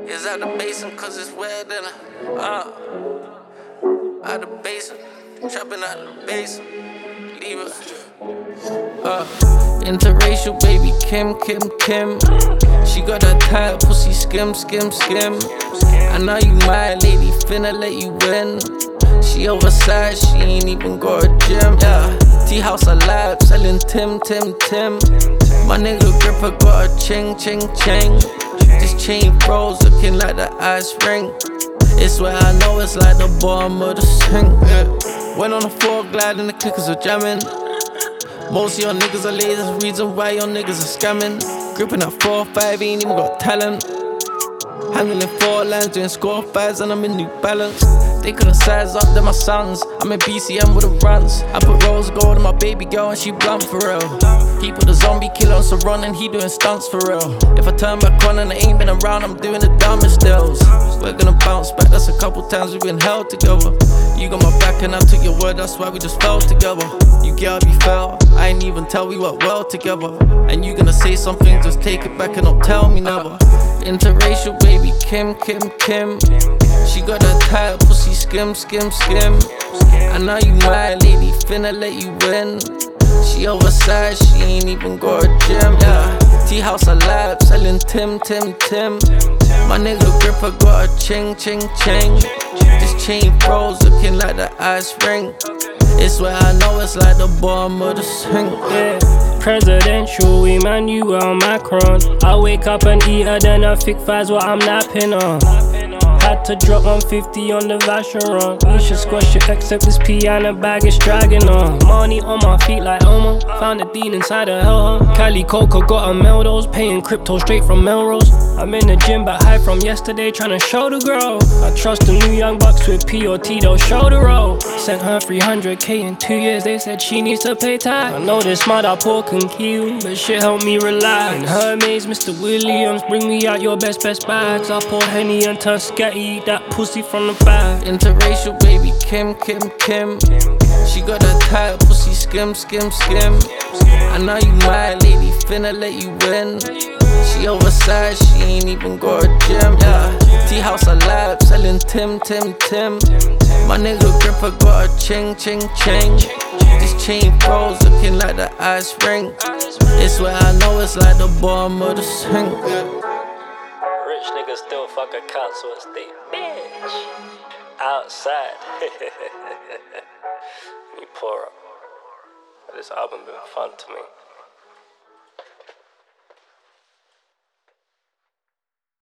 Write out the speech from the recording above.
It's out the basin, cause it's wetter than out the basin, trapping out the basin, leave it. Interracial baby Kim. She got that tight pussy skim. I know you my lady, finna let you win. She oversized, she ain't even got a gym, yeah. T-House alive, selling Tim. My nigga gripper got a ching. This chain froze, looking like the ice ring. It's where I know it's like the bottom of the sink, yeah. Went on the floor, gliding, the clickers are jamming. Most of your niggas are lazy, that's the reason why your niggas are scamming. Gripping at 4-5, ain't even got talent. Handling 4 lines, doing score 5s, and I'm in New Balance. They couldn't size up, they're my sons. I'm in BCM with the runs. I put rose gold in my baby girl and she blunt for real. He put a zombie killer on some run and he doing stunts for real. If I turn back on and I ain't been around, I'm doing the dumbest deals. We're gonna bounce back, that's a couple times we've been held together. You got my back and I took your word, that's why we just fell together. You get how we fell, I ain't even tell we worked well together. And you gonna say something, just take it back and don't tell me never. Interracial baby Kim. She got that tight pussy skim. I know you my lady, finna let you win. She oversized, she ain't even got a gym, yeah. T-House alive, selling Tim. My nigga gripper got a ching. This chain froze, looking like the ice ring. It's where I know it's like the bottom of the sink, yeah. Presidential Emmanuel Macron. I wake up and eat her, then a thick thighs what I'm napping on. Had to drop 150 on the Vacheron. You should squash it, except this piano bag is dragging on. Money on my feet like Elmo. Found a dean inside a hellhole. Cali Coco got a Melrose. Paying crypto straight from Melrose. I'm in the gym but high from yesterday, tryna show the grow. I trust the new young bucks with POT, they'll show the road. Sent her 300k in 2 years, they said she needs to pay tithe. I know this mother pork and kill, but shit help me relax. In her maze, Mr. Williams, bring me out your best bags. I pour Henny and turn scatty, eat that pussy from the back. Interracial baby Kim. She got that tight pussy skim. I know you my lady, finna let you win. She oversized, she ain't even got a gym, yeah. T-House alive, selling Tim. My nigga gripper got a ching. This chain froze, looking like the ice ring. It's where I know it's like the bottom of the sink. Rich niggas still fuck a council estate, bitch. Outside. Me pour up. This album been fun to me.